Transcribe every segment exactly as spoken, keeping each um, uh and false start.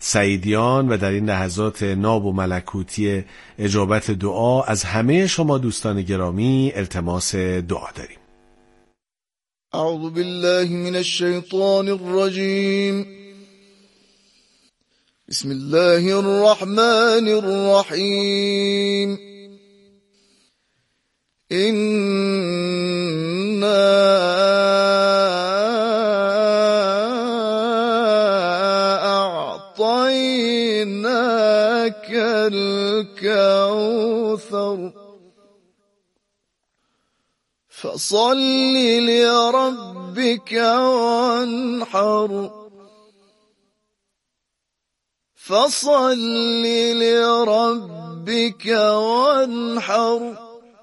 سعیدیان و در این لحظات ناب و ملکوتی اجابت دعا از همه شما دوستان گرامی التماس دعا داریم. اعوذ بالله من الشیطان الرجیم. بسم الله الرحمن الرحیم. إنا أعطيناك الكوثر فصل لربك وانحر فصل لربك وانحر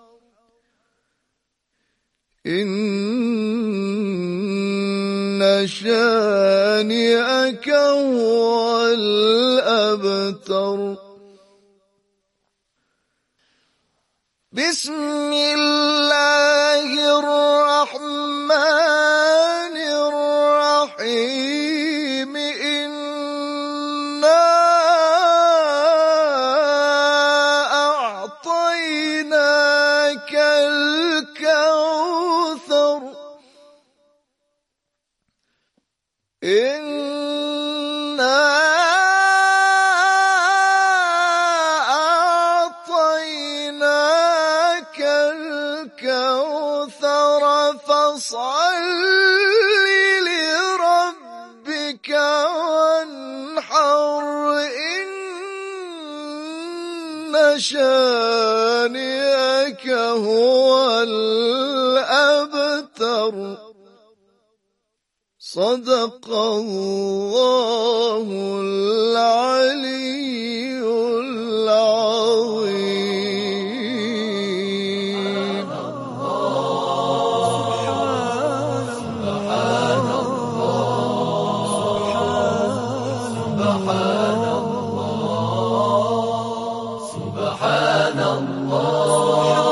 إن شانئك هو الأبتر. بسم الله الرحمن الرحيم. إنا أعطيناك الكوثر إنا أعطيناك الكوثر فصل لربك وانحر إن شانئك هو الأبتر. صدق الله العلي العظيم. سبحان الله سبحان الله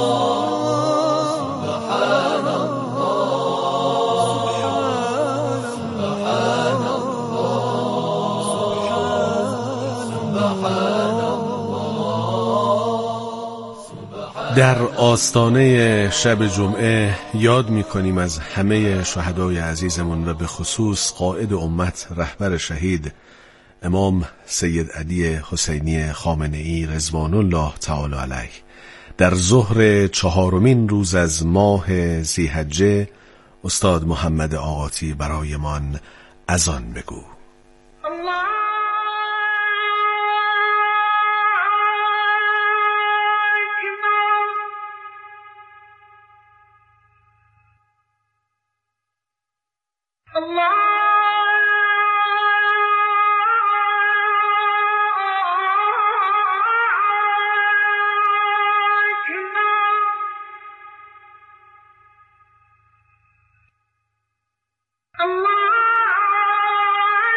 در آستانه شب جمعه یاد می‌کنیم از همه شهدای عزیزمون و به خصوص قائد امت رهبر شهید امام سید علی حسینی خامنه‌ای رضوان الله تعالی علیه. در ظهر چهارمین روز از ماه ذی‌حجه استاد محمد آقاتی برایمان اذان بگو. Allah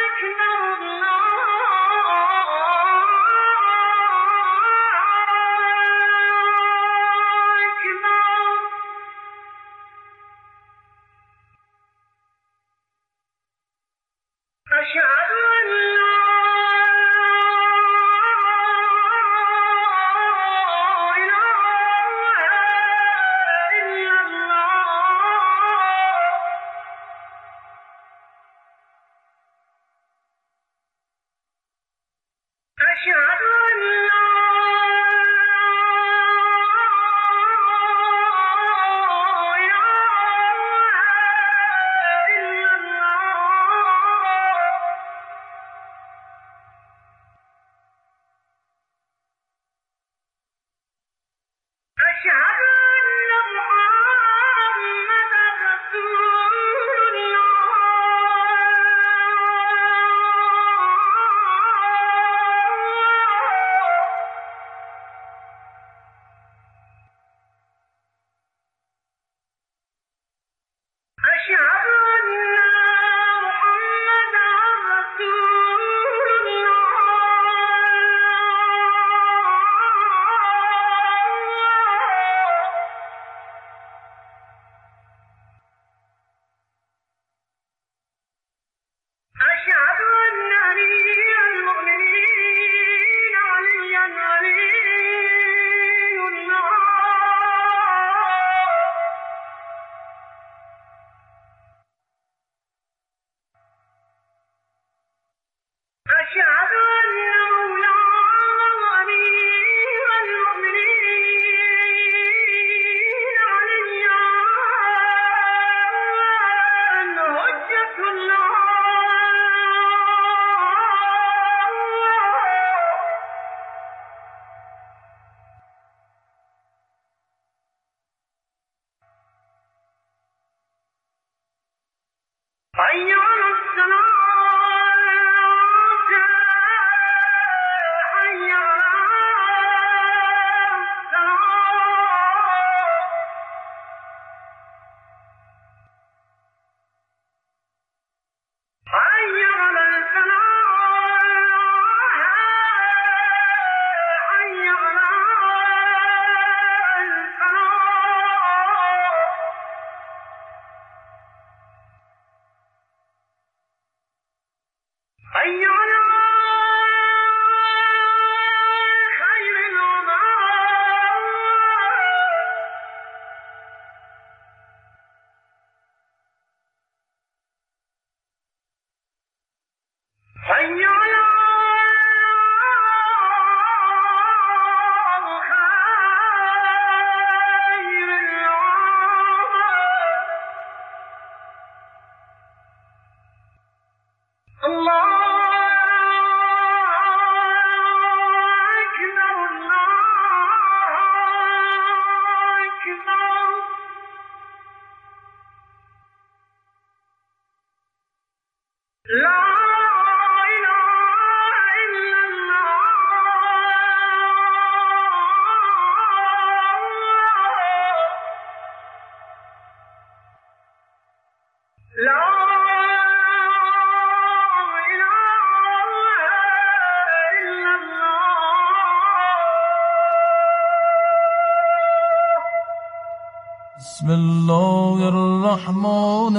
بسم الله الرحمن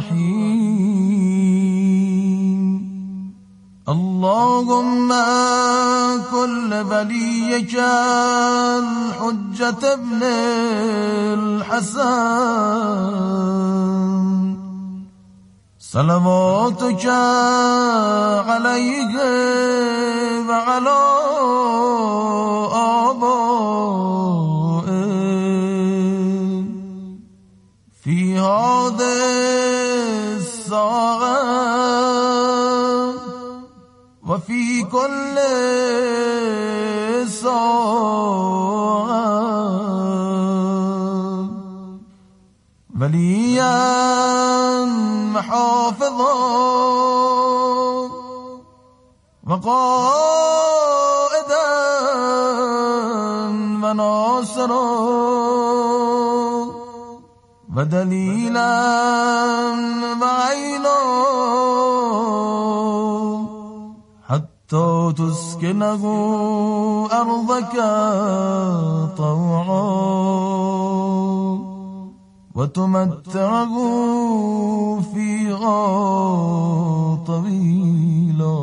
الرحیم اللهم كل وليك الحجة ابن الحسن صلواتك عليه وعلى آبائه في هذه الساعة وفي كل ساعة وليا محافظا وقائدا وناصرا ودليلا وعينا حتى تسكنه أرضك طوعا وتمتعه فيها طويلا.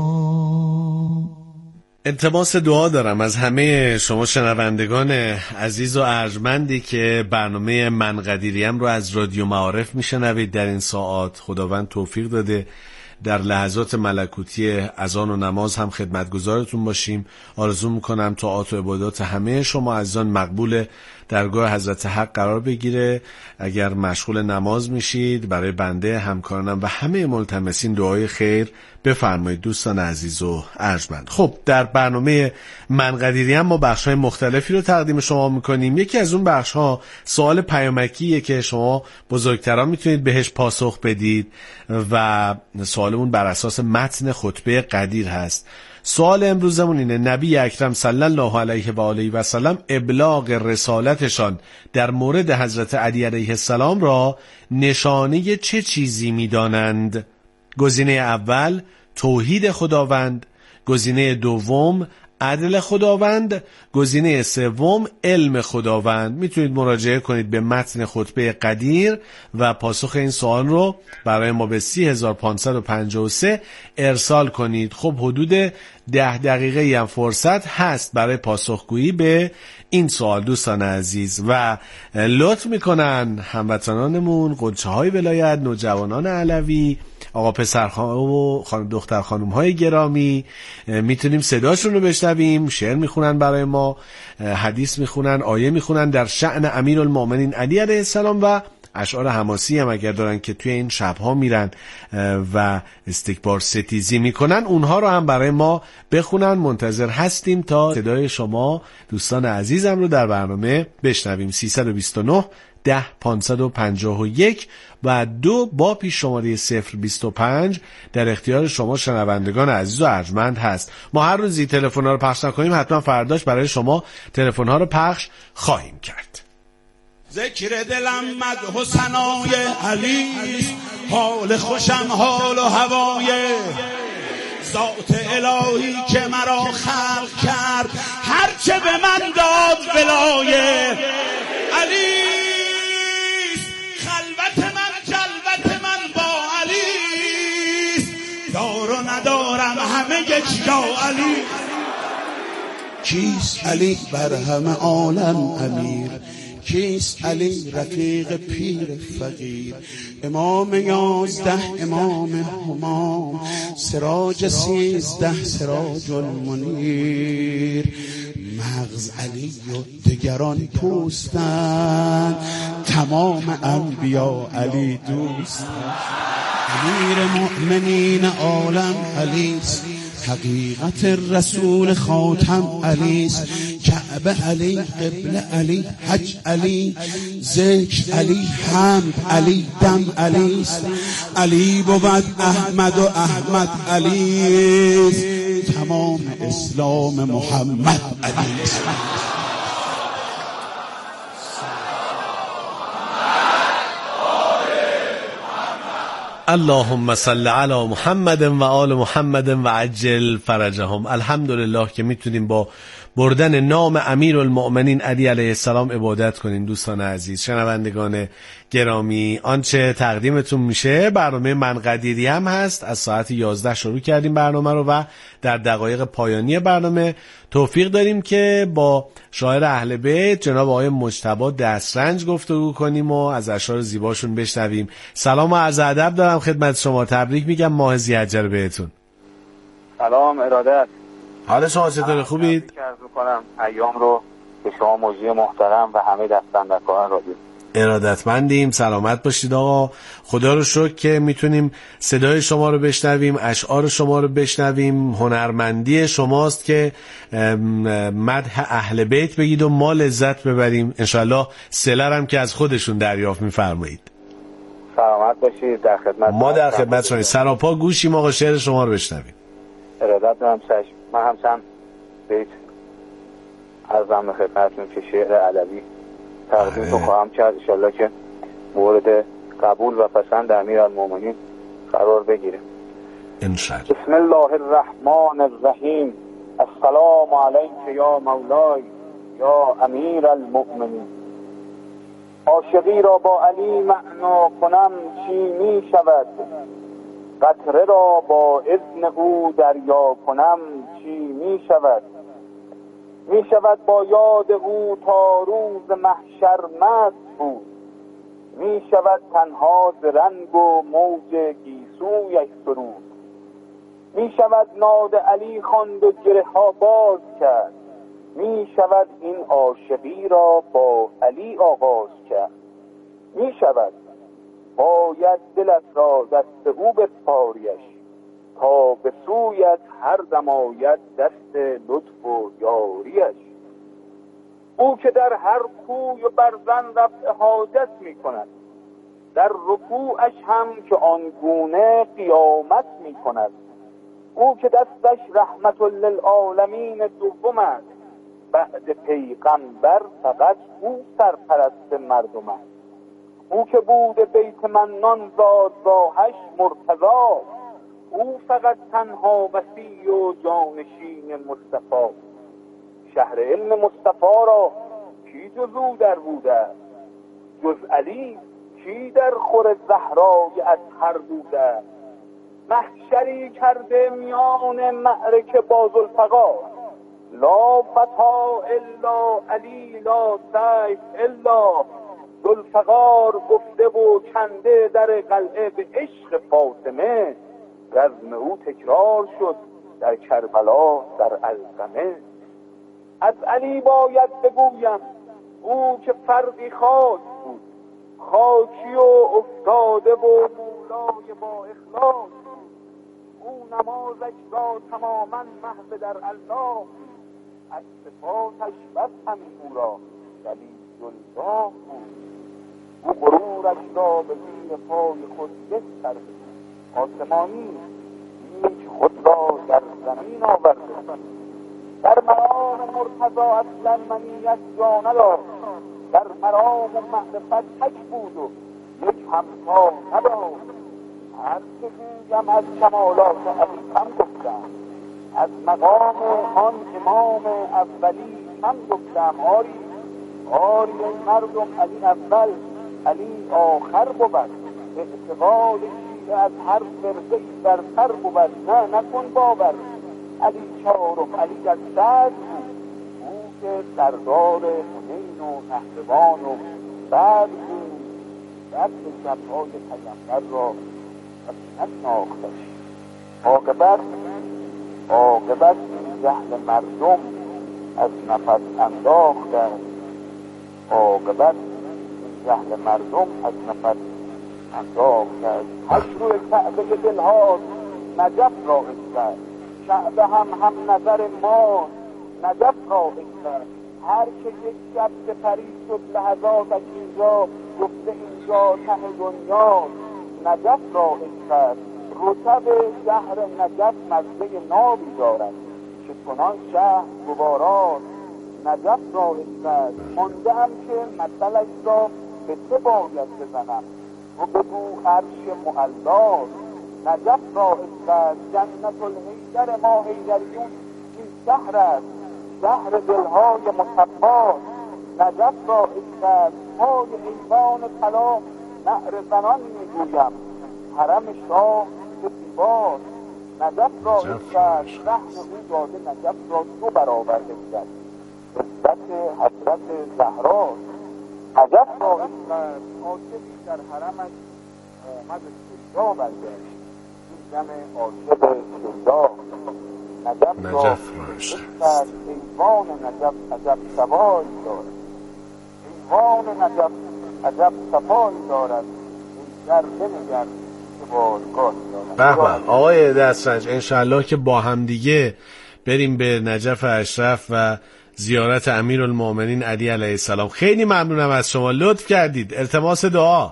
التماس دعا دارم از همه شما شنوندگان عزیز و ارجمندی که برنامه من قدیریم رو از رادیو معارف میشنوید در این ساعات. خداوند توفیق داده در لحظات ملکوتی اذان و نماز هم خدمتگزارتون باشیم. آرزو میکنم طاعات و عبادات همه شما عزیزان مقبول درگاه حضرت حق قرار بگیره. اگر مشغول نماز میشید برای بنده، همکارانم و همه ملتمسین دعای خیر بفرمایید دوستان عزیز و ارجمند. خب در برنامه من قدیریم ما بخش‌های مختلفی رو تقدیم شما میکنیم. یکی از اون بخش‌ها سوال پیامکیه که شما بزرگتران میتونید بهش پاسخ بدید و سوالمون بر اساس متن خطبه قدیر هست. سوال امروزمون اینه: نبی اکرم صلی الله علیه و آله و سلم ابلاغ رسالتشان در مورد حضرت علی علیه السلام را نشانه چه چیزی می‌دانند؟ گزینه اول توحید خداوند، گزینه دوم عدل خداوند، گزینه سوم علم خداوند. میتونید مراجعه کنید به متن خطبه قدیر و پاسخ این سوال رو برای ما به سی هزار و پانصد و پنجاه و سه ارسال کنید. خب حدود ده دقیقه هم فرصت هست برای پاسخگویی به این سوال دوستان عزیز و لطف میکنن هموطنانمون قدچه های ولایت، نوجوانان علوی، آقا پسرها و خانم دختر خانم های گرامی، میتونیم صداشون رو بشنویم. شعر میخونن برای ما، حدیث میخونن، آیه میخونن در شأن امیرالمومنین علی علیه السلام و اشعار حماسی هم اگر دارن که توی این شبها میرن و استکبار ستیزی میکنن اونها رو هم برای ما بخونن. منتظر هستیم تا صدای شما دوستان عزیزم رو در برنامه بشنویم. سیصد و بیست و نه ده پانصد و پنجاه و یک و دو با پیش شماره صفر بیست و پنج در اختیار شما شنوندگان عزیز و ارجمند هست. ما هر روزی تلفن‌ها رو پخش نکنیم حتما فرداش برای شما تلفن‌ها رو پخش خواهیم کرد. ذکر دلم مدح و ثنای علی، حال خوشم حال و هوای ذات الهی که مرا خلق کرد، هرچه به من داد ولای علی. خلوت من جلوت من با علی، دار و ندارم همه یک جا علی. کیست علی بر همه عالم امیر، کیست علی رفیق پیر فقیر، امام یازده امام همام، سراج سیزده سراج المنیر. مغز علی و دگران پوستن، تمام انبیا علی دوستن. امیر مؤمنین عالم علیست، حقیقت رسول خاتم علیست. کعبه علی، قبله علی، حج علی، ذکر علی، حمد علی، دم علیست. علی بود احمد و احمد علیست، تمام اسلام محمد علیست. اللهم صل علی محمد و آل محمد و عجل فرجهم. الحمدلله که میتونیم با بردن نام امیرالمؤمنین علی علیه السلام عبادت کنین. دوستان عزیز، شنوندگان گرامی، آنچه تقدیمتون میشه برنامه من قدیری هم هست. از ساعت یازده شروع کردیم برنامه رو و در دقایق پایانی برنامه توفیق داریم که با شاعر اهل بیت جناب آقای مجتبی دسترنج گفتگو کنیم و از اشعار زیباشون بشنویم. سلام و عرض ادب دارم خدمت شما، تبریک میگم ماه ذی‌حجه بهتون. سلام، ارادت. حال شما چطوره؟ خوبید؟ عرض می‌کنم ایام رو به شما مجری محترم و همه دستندرکاران رادیو. ارادتمندیم، سلامت باشید آقا. خدا رو شکر که میتونیم صدای شما رو بشنویم، اشعار شما رو بشنویم. هنرمندی شماست که مدح اهل بیت بگید و ما لذت ببریم. انشالله صله هم که از خودشون دریافت میفرمایید. سلامت باشید، در خدمت ما در خدمت شما سراپا گوشیم آقا، شعر شما رو بشنویم. ارادت دارم چشم. من هم چند بیت عرضم به خدمتتون که شعر علوی تقدیم تو خواهم کرد، انشالله که مورد قبول و پسند امیرالمؤمنین قرار بگیره انشالله. بسم الله الرحمن الرحیم. السلام علیک یا مولای یا امیرالمؤمنین. عاشقی را با علی معنا کنم چی می شود؟ قطره را با اذن او دریا کنم چی می شود؟ می شود با یاد او تا روز محشر مست بود. می شود تنها ز رنگ و موج گیسویش سرود. می شود ناد علی خواند و گره ها باز کرد. می شود این عاشقی را با علی آغاز کرد. می شود باید دلت را دست او بسپاریش تا به سویت هر دم آید دست لطف و یاریش. او که در هر کوی و برزن رفع حاجت می کند، در رکوعش هم که آنگونه قیامت می کند. او که دستش رحمت للعالمین دوم است، بعد پیغمبر فقط او سرپرست مردم است. او که بود بیت منان زاد راهش مرتضی، او فقط تنها وصی و جانشین مصطفی. شهر علم مصطفی را کی جز او در بوده است؟ جز علی کی در خور زهرای اطهر بوده است؟ محشری کرده میان معرکه با ذوالفقار، لا فتا الا علی لا سیف الا. ذوالفقار گفته و کنده در قلعه به عشق فاطمه، رزم او تکرار شد در کربلا در علقمه. از علی باید بگویم او که فردی خاک بود، خاکی و افتاده و مولای با اخلاص بود. او نمازش را تماما محو در الله، از صفاتش بس همین او را دلیل الله بود. او غرورش را به زیر پای خود بسترده، آسمانی هیچ خود را در زمین آورده. در مرام مرتضی اصلا منیت جا نداشت، در مرام معرفت تک بود و یک همتا نداشت. هر که گویم از کمالات علی کم گفتم، از مقام آن امام اولی کم گفتم. آری آری ای مردم، علی اول علی آخر بود. اعتقاد شیعه از هر فرقه برتر بود. نه نکن باور، علی چهارم، علی در صدر بود. او که سردار حنین و نهروان و بعد بود. دست شبهای پیغمبر را نشناختش. عاقبت عاقبت جهل مردم از نفس انداختند. عاقبت جهل مردم از نفس انداختند. حج روی کعبه دلها نجف را کرد، کعبه هم هم نظر ما نجف را کرد. هر که یک شب سپری شد لحظاتش اینجا، گفته اینجا ته دنیا نجف را کرد. رطب شهر نجف مزه نابی دارد، که کنان شهر گوارا نجف را کرد. مانده هم که مثلش را به چه باید بزنم، و بگو عرش معلا نجف را کرد. جنت الحیدر ما حیدریون این شهر است شهر دلهای مصفا، نجف را عشق پای ایوان طلا. نعر زنان میگویم حرم شاه چه زیباست، نجف را عشق رحم او داده، نجف را دو برآورده کرد عزت حضرت زهرا. نجف را عشق عاشقی در حرمش آمد سجدا برگشت، این جمع عاشق سجدا. نجف را عشق ایوان نجف عجب صفایی دارد، ایوان نجف عجب صفایی دارد، این در بنگر که بارگاه دارد. به به آقای دسترنج، انشالله که با هم دیگه بریم به نجف اشرف و زیارت امیرالمومنین علی علیه السلام. خیلی ممنونم از شما، لطف کردید. التماس دعا.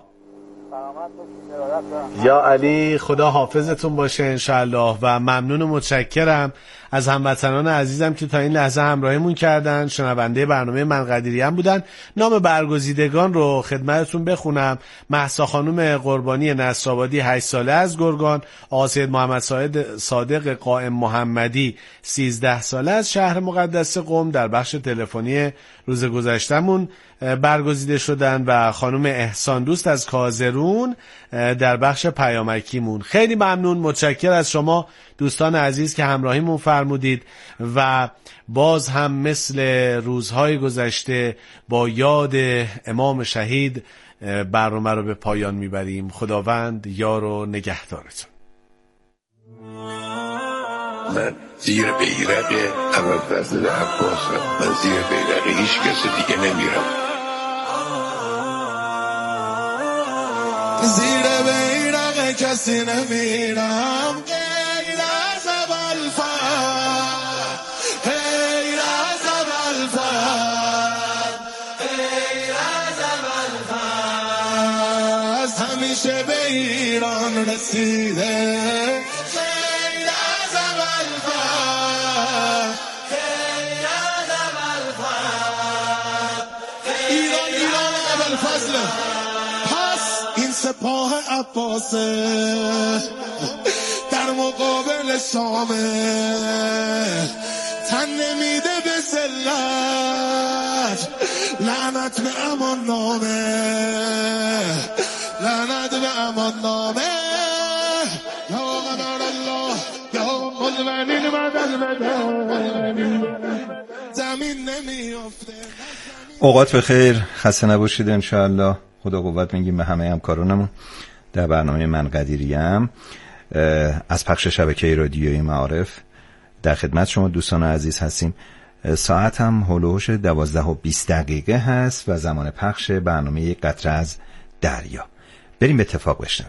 یا علی، خدا حافظتون باشه انشالله. و ممنون و متشکرم از هموطنان عزیزم که تا این لحظه همراهیمون کردن، شنونده برنامه من قدیریان بودن. نام برگزیدگان رو خدمتتون بخونم: مهسا خانم قربانی نصرآبادی هشت ساله از گرگان، آقا سید محمد صادق قائم محمدی سیزده ساله از شهر مقدس قم در بخش تلفنی روز گذشتمون برگزیده شدن، و خانم احسان دوست از کازرون در بخش پیامکیمون. خیلی ممنون، متشکر از شما دوستان عزیز که همراهیمون فرمودید و باز هم مثل روزهای گذشته با یاد امام شهید برنامه رو به پایان میبریم. خداوند یار و نگهدارتون. من زیر بیرق ابوالفضل عباسم، من زیر بیرق هیچ کسی دیگه نمیرم. زیر بیرق کسی نمیرم غیر از ابوالفضل، غیر از ابوالفضل، غیر از ابوالفضل. همیشه به ایران رسیده غیر از ابوالفضل، غیر از ابوالفضل. ایران ایران ابوالفضل. سپاه عباسه در مقابل شامه، تن نمیده به ذلت، لعنت به امان نامه، لعنت به امان نامه. یا قمر الله یا مزمنین مدن مدن، زمین نمیافته. اوقات بخیر، خسته نباشید انشاءالله. خدا قوت میگیم به همه همکارانمون در برنامه من قدیریم از پخش شبکه رادیویی معارف. در خدمت شما دوستان عزیز هستیم. ساعت هم هلوهوش دوازده و بیست دقیقه هست و زمان پخش برنامه قطره از دریا. بریم به اتفاق بشنویم.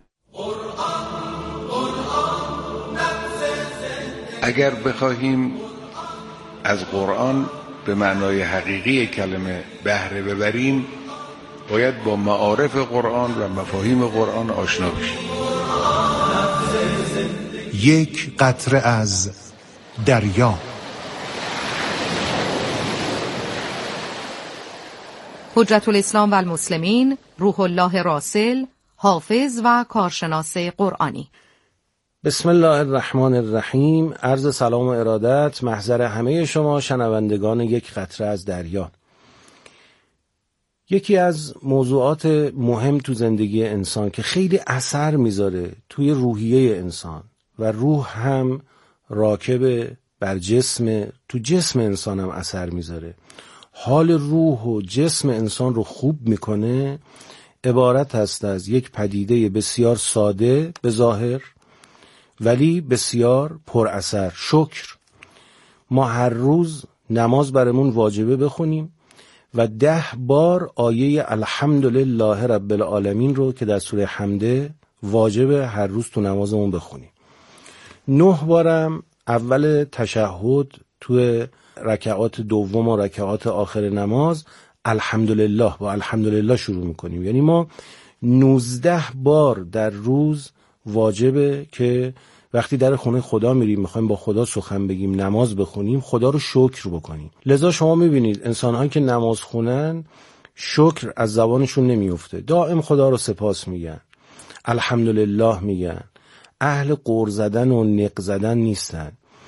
اگر بخواهیم از قرآن به معنای حقیقی کلمه بهره ببریم، باید با معارف قرآن و مفاهیم قرآن آشنا بشیم. یک قطره از دریا. حجت الاسلام و المسلمین روح الله راسل، حافظ و کارشناس قرآنی. بسم الله الرحمن الرحیم. عرض سلام و ارادت محضر همه شما شنوندگان یک قطره از دریا. یکی از موضوعات مهم تو زندگی انسان که خیلی اثر میذاره توی روحیه انسان و روح هم راکب بر جسم، تو جسم انسان هم اثر میذاره، حال روح و جسم انسان رو خوب میکنه، عبارت هست از یک پدیده بسیار ساده به ظاهر ولی بسیار پر اثر. شکر. ما هر روز نماز برامون واجبه بخونیم و ده بار آیه الحمدلله رب العالمین رو که در سوره حمده واجبه هر روز تو نمازمون بخونیم. نه بارم اول تشهد تو رکعات دوم و رکعات آخر نماز الحمدلله با الحمدلله شروع میکنیم. یعنی ما نوزده بار در روز واجبه که وقتی در خونه خدا میریم میخوایم با خدا سخن بگیم، نماز بخونیم، خدا رو شکر بکنیم. لذا شما میبینید انسان‌هایی که نماز خونن شکر از زبانشون نمیفته، دائم خدا رو سپاس میگن، الحمدلله میگن، اهل قر زدن و نق زدن نیستن.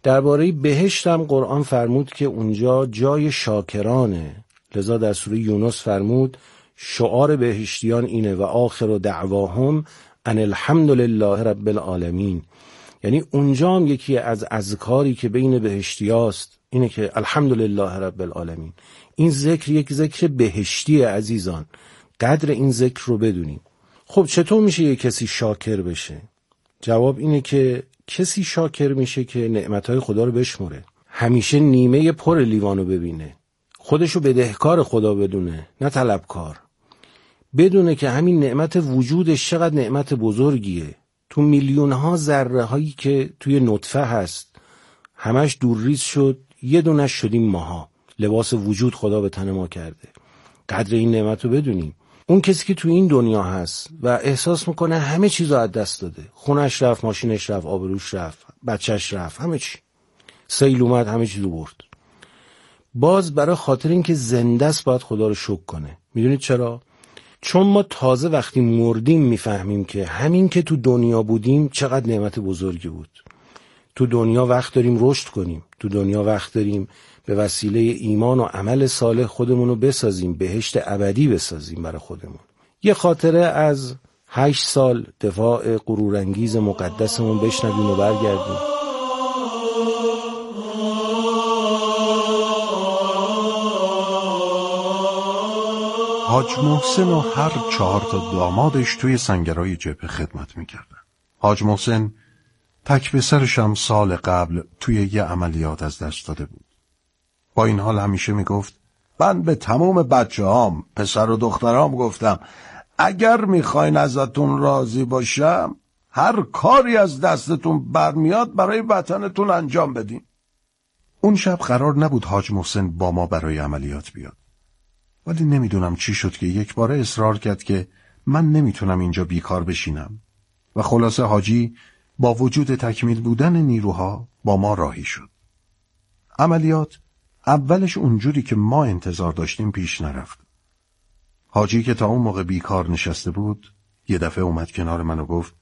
درباره بهشت هم قرآن فرمود که اونجا جای شاکرانه، لذا در سوره یونس فرمود شعار بهشتیان اینه و آخر دعواهم ان الحمد لله رب العالمین. یعنی اونجا هم یکی از اذکاری که بین بهشتیاست اینه که الحمدلله رب العالمین. این ذکر یک ذکر بهشتی عزیزان، قدر این ذکر رو بدونیم. خب چطور میشه یک کسی شاکر بشه؟ جواب اینه که کسی شاکر میشه که نعمتهای خدا رو بشمره، همیشه نیمه پر لیوانو ببینه، خودشو بدهکار خدا بدونه نه طلبکار، بدونه که همین نعمت وجودش چقدر نعمت بزرگیه. تو میلیون ها ذره هایی که توی نطفه هست همش دورریز شد، یه دونش شدیم ماها، لباس وجود خدا به تن ما کرده. قدر این نعمت رو بدونیم. اون کسی که توی این دنیا هست و احساس میکنه همه چیز رو از دست داده، خونش رفت، ماشینش رفت، آبروش رفت، بچهش رفت، همه چی، سیل اومد همه چیز رو برد، باز برای خاطر اینکه زنده است باید خدا رو شکر کنه. میدونید چرا؟ چون ما تازه وقتی مردیم میفهمیم که همین که تو دنیا بودیم چقدر نعمت بزرگی بود. تو دنیا وقت داریم رشد کنیم، تو دنیا وقت داریم به وسیله ایمان و عمل صالح خودمون رو بسازیم، بهشت ابدی بسازیم برای خودمون. یه خاطره از هشت سال دفاع غرورانگیز مقدسمون بشنویم و برگردیم. حاج محسن و هر چهار تا دامادش توی سنگرهای جبهه خدمت میکردن. حاج محسن تک پسرش هم سال قبل توی یه عملیات از دست داده بود. با این حال همیشه میگفت من به تمام بچه هام، پسر و دخترام گفتم اگر میخواین ازتون راضی باشم هر کاری از دستتون برمیاد برای وطنتون انجام بدین. اون شب قرار نبود حاج محسن با ما برای عملیات بیاد، ولی نمیدونم چی شد که یک باره اصرار کرد که من نمیتونم اینجا بیکار بشینم و خلاصه حاجی با وجود تکمیل بودن نیروها با ما راهی شد. عملیات اولش اونجوری که ما انتظار داشتیم پیش نرفت. حاجی که تا اون موقع بیکار نشسته بود یه دفعه اومد کنار من و گفت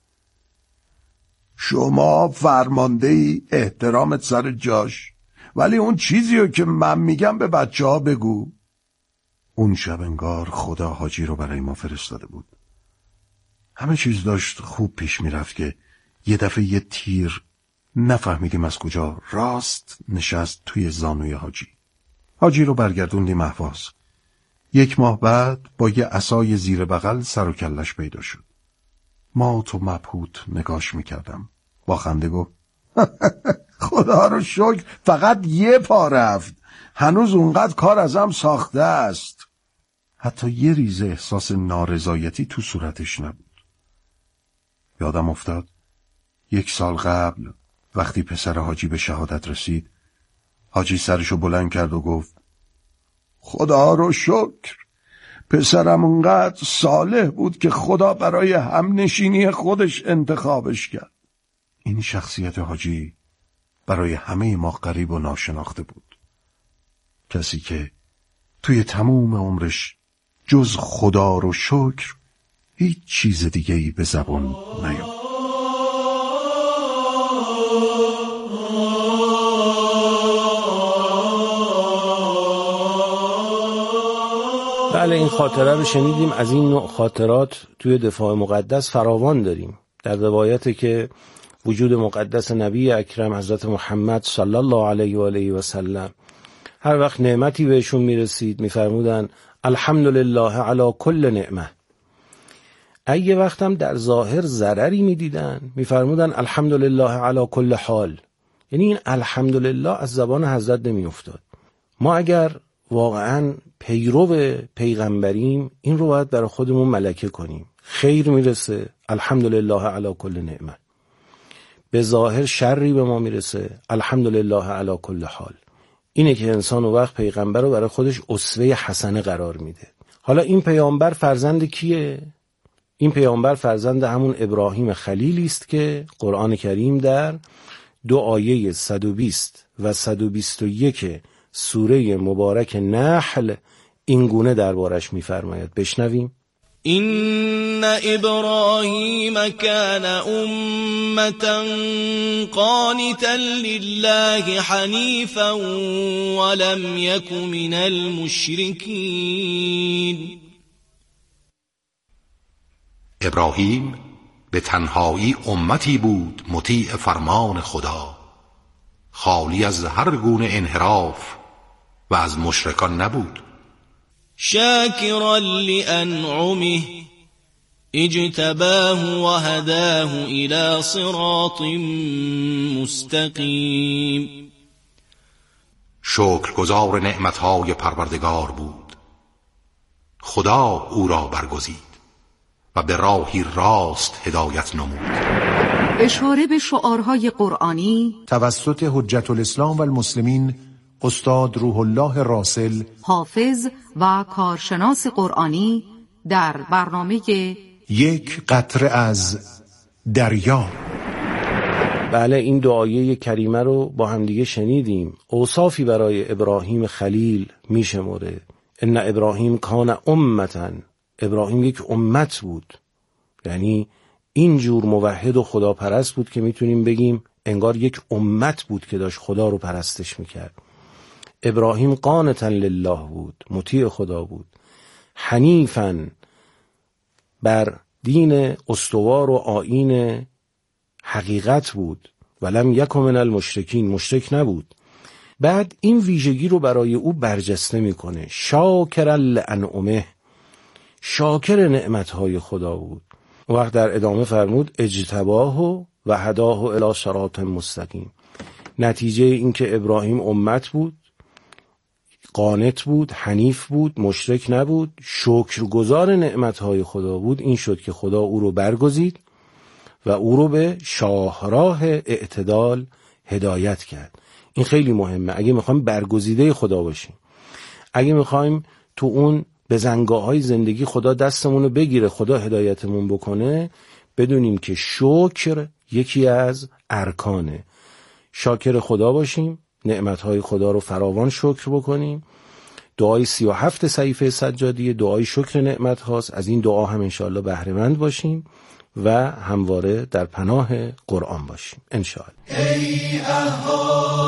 شما فرماندهی، احترامت سر جاش، ولی اون چیزیو که من میگم به بچه ها بگو. اون شب انگار خدا حاجی رو برای ما فرستاده بود. همه چیز داشت خوب پیش میرفت که یه دفعه یه تیر نفهمیدیم از کجا راست نشست توی زانوی حاجی. حاجی رو برگردوندیم اهواز. یک ماه بعد با یه عصای زیر بغل سر و کلش پیدا شد. ما تو مبهوت نگاش میکردم. با خنده گفت خدا رو شکر فقط یه پا رفت، هنوز اونقدر کار ازم ساخته است. حتی یه ریزه احساس نارضایتی تو صورتش نبود. یادم افتاد یک سال قبل وقتی پسر حاجی به شهادت رسید، حاجی سرشو بلند کرد و گفت خدا رو شکر پسرم اونقدر صالح بود که خدا برای همنشینی خودش انتخابش کرد. این شخصیت حاجی برای همه ما غریب و ناشناخته بود. کسی که توی تموم عمرش جز خدا رو شکر هیچ چیز دیگه‌ای به زبان نیاورد. بله، این خاطره رو شنیدیم. از این نوع خاطرات توی دفاع مقدس فراوان داریم. در روایتی که وجود مقدس نبی اکرم حضرت محمد صلی الله علیه و آله و سلم هر وقت نعمتی بهشون میرسید میفرمودن الحمدلله علی کل نعمه. اگه وقتم در ظاهر ضرری میدیدن میفرمودن الحمدلله علی کل حال. یعنی این الحمدلله از زبان حضرت نمیافتاد. ما اگر واقعا پیرو پیغمبریم این رو باید برای خودمون ملکه کنیم. خیر میرسه الحمدلله علی کل نعمه، به ظاهر شری به ما میرسه الحمدلله علی کل حال. اینه که انسان و وقت پیغمبر رو برای خودش اسوه حسنه قرار میده. حالا این پیامبر فرزند کیه؟ این پیامبر فرزند همون ابراهیم خلیلی است که قرآن کریم در دو آیه صد و بیست و صد و بیست و یک سوره مبارک نحل این گونه دربارش میفرماید. بشنویم. إن إبراهيم كان أمة قانتا لله حنيفا ولم يك من المشركين. ابراهیم به تنهایی امتی بود مطیع فرمان خدا، خالی از هر گونه انحراف و از مشرکان نبود. شاکرا لأنعمه اجتباه وهداه إلى صراط مستقیم. شکرگزار نعمتهای پروردگار بود، خدا او را برگزید و به راهی راست هدایت نمود. اشاره به شعارهای قرآنی توسط حجت الاسلام و المسلمین استاد روح الله راسل، حافظ و کارشناس قرآنی در برنامه یک قطره از دریا. بله، این دعایه کریمه رو با همدیگه شنیدیم. اوصافی برای ابراهیم خلیل میشمره. ان ابراهیم کان امتا، ابراهیم یک امت بود، یعنی اینجور موحد و خداپرست بود که میتونیم بگیم انگار یک امت بود که داشت خدا رو پرستش میکرد. ابراهیم قانتا لله بود، مطیع خدا بود. حنیفا، بر دین استوار و آیین حقیقت بود. ولم یک من المشرکین، مشرک نبود. بعد این ویژگی رو برای او برجسته میکنه. شاکرا لانعمه، شاکر نعمتهای خدا بود. و وقت در ادامه فرمود اجتباه و هداه الی صراط مستقیم. نتیجه این که ابراهیم امت بود، قانت بود، حنیف بود، مشرک نبود، شکرگزار نعمتهای خدا بود، این شد که خدا او رو برگزید و او رو به شاهراه اعتدال هدایت کرد. این خیلی مهمه. اگه میخوایم برگزیده خدا باشیم، اگه میخوایم تو اون به زنگاهای زندگی خدا دستمون رو بگیره، خدا هدایتمون بکنه، بدونیم که شکر یکی از ارکانه. شاکر خدا باشیم، نعمتهای خدا رو فراوان شکر بکنیم. دعای سی و هفت صحیفه سجادی دعای شکر نعمت هاست. از این دعا هم انشاءالله بهره مند باشیم و همواره در پناه قرآن باشیم انشاءالله.